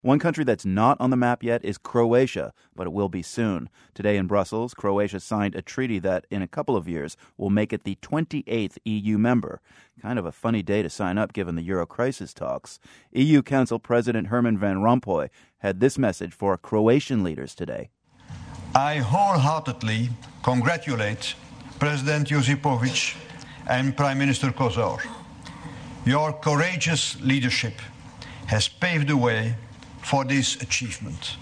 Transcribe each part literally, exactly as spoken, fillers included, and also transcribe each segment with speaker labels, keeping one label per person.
Speaker 1: One country that's not on the map yet is Croatia, but it will be soon. Today in Brussels, Croatia signed a treaty that, in a couple of years, will make it the twenty-eighth E U member. Kind of a funny day to sign up given the Euro crisis talks. E U Council President Herman Van Rompuy had this message for Croatian leaders today.
Speaker 2: I wholeheartedly congratulate President Josipovic and Prime Minister Kozor. Your courageous leadership has paved the way for this achievement.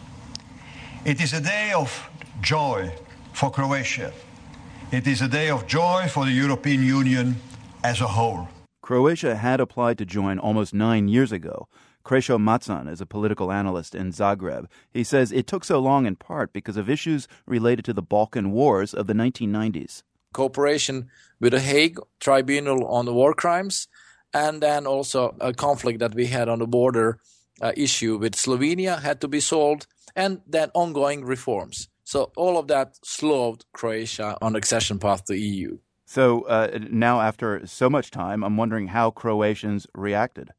Speaker 2: It is a day of joy for Croatia. It is a day of joy for the European Union as a whole.
Speaker 1: Croatia had applied to join almost nine years ago. Krešo Macan is a political analyst in Zagreb. He says it took so long in part because of issues related to the Balkan Wars of the nineteen nineties.
Speaker 3: Cooperation with the Hague Tribunal on the war crimes, and then also a conflict that we had on the border uh, issue with Slovenia had to be solved, and then ongoing reforms. So all of that slowed Croatia on the accession path to E U.
Speaker 1: So uh, now after so much time, I'm wondering how Croatians reacted.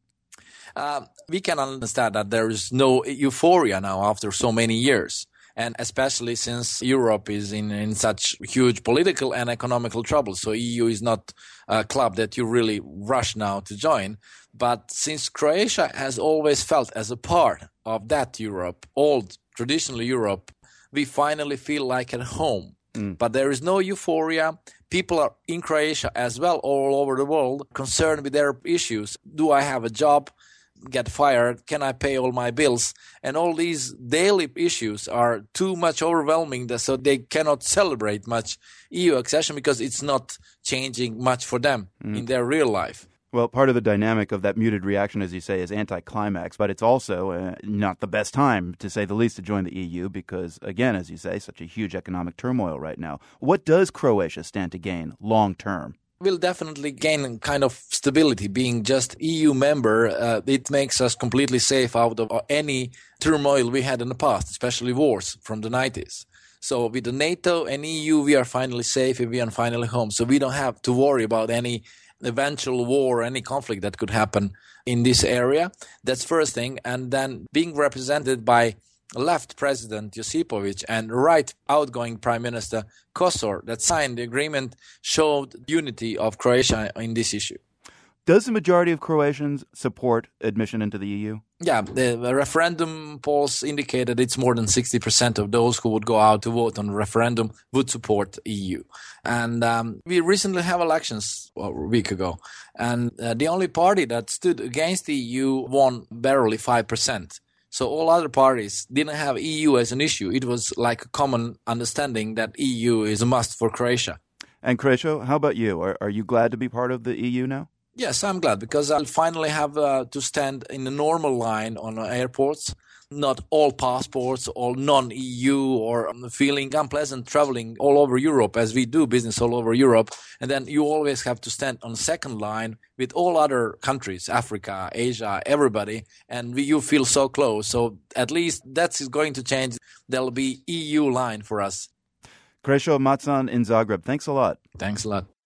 Speaker 3: Uh, we can understand that there is no euphoria now after so many years. And especially since Europe is in, in such huge political and economical trouble. So E U is not a club that you really rush now to join. But since Croatia has always felt as a part of that Europe, old traditional Europe, we finally feel like at home. Mm. But there is no euphoria. People are in Croatia as well, all over the world, concerned with their issues. Do I have a job? Get fired? Can I pay all my bills? And all these daily issues are too much overwhelming, so they cannot celebrate much E U accession because it's not changing much for them mm. in their real life.
Speaker 1: Well, part of the dynamic of that muted reaction, as you say, is anticlimax, but it's also uh, not the best time, to say the least, to join the E U because, again, as you say, such a huge economic turmoil right now. What does Croatia stand to gain long term?
Speaker 3: We'll definitely gain kind of stability. Being just E U member, uh, it makes us completely safe out of any turmoil we had in the past, especially wars from the nineties. So with the NATO and E U, we are finally safe and we are finally home. So we don't have to worry about any eventual war, any conflict that could happen in this area. That's first thing. And then being represented by left President Josipovic and right outgoing Prime Minister Kosor that signed the agreement showed unity of Croatia in this issue.
Speaker 1: Does the majority of Croatians support admission into the E U?
Speaker 3: Yeah, the, the referendum polls indicated it's more than sixty percent of those who would go out to vote on the referendum would support E U. And um, we recently have elections well, a week ago. And uh, the only party that stood against the E U won barely five percent. So all other parties didn't have E U as an issue. It was like a common understanding that E U is a must for Croatia.
Speaker 1: And Krešo, how about you? Are, are you glad to be part of the E U now?
Speaker 3: Yes, I'm glad because I'll finally have uh, to stand in the normal line on airports. Not all passports, all non-E U or feeling unpleasant traveling all over Europe as we do business all over Europe. And then you always have to stand on the second line with all other countries, Africa, Asia, everybody. And we, you feel so close. So at least that's going to change. There'll be E U line for us.
Speaker 1: Krešo Macan in Zagreb. Thanks a lot.
Speaker 3: Thanks a lot.